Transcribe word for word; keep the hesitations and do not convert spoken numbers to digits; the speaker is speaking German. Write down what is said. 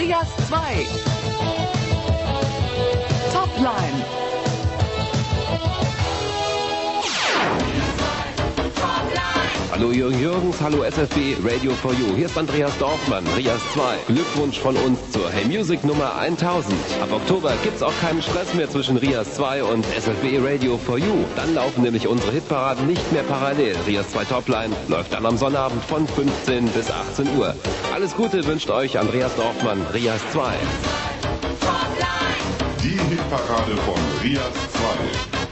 Rias zwei. Topline. Hallo Jürgen Jürgens, hallo S F B Radio for You. Hier ist Andreas Dorfmann, Rias zwei. Glückwunsch von uns zur Hey Music Nummer tausend. Ab Oktober gibt's auch keinen Stress mehr zwischen Rias zwei und S F B Radio for You. Dann laufen nämlich unsere Hitparaden nicht mehr parallel. Rias zwei Topline läuft dann am Sonnabend von fünfzehn bis achtzehn Uhr. Alles Gute wünscht euch Andreas Dorfmann, Rias zwei. Die Hitparade von Rias zwei.